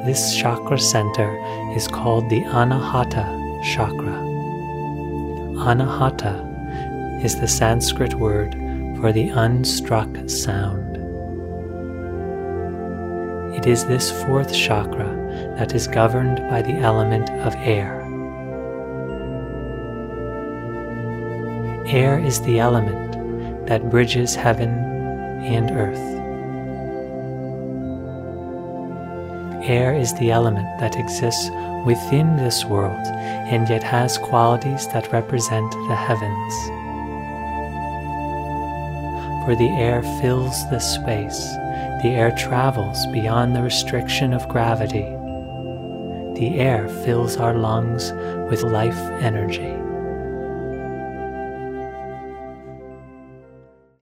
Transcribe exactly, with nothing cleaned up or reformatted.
this chakra center is called the Anahata chakra. Anahata is the Sanskrit word for the unstruck sound. It is this fourth chakra that is governed by the element of air. Air is the element that bridges heaven and earth. Air is the element that exists within this world and yet has qualities that represent the heavens. For the air fills the space, the air travels beyond the restriction of gravity. The air fills our lungs with life energy.